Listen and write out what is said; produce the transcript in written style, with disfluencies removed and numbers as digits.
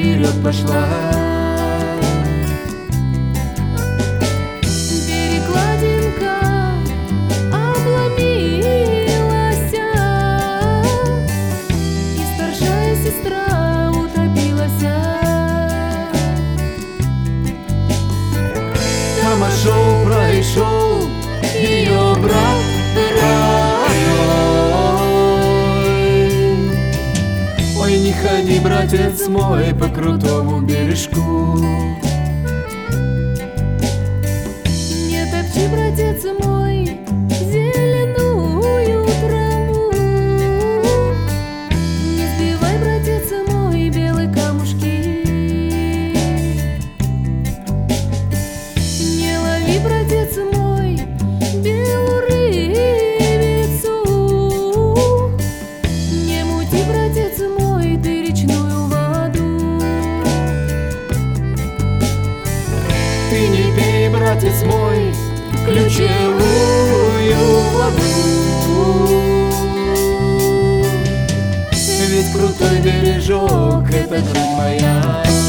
вперед пошла. Перекладинка обломилась, и старшая сестра утопилась. Там шел, пройшел ее брат родной. Ой, не ходи, братец мой, по крутому бережку. Не топчи, братец мой, зеленую траву. Не сбивай, братец мой, белые камушки. Не лови, братец мой, белую рыбицу. Не мути, братец мой, ты речную воду. Ты не пей, братец мой, ключевую воду. Ведь крутой бережок — это грудь моя.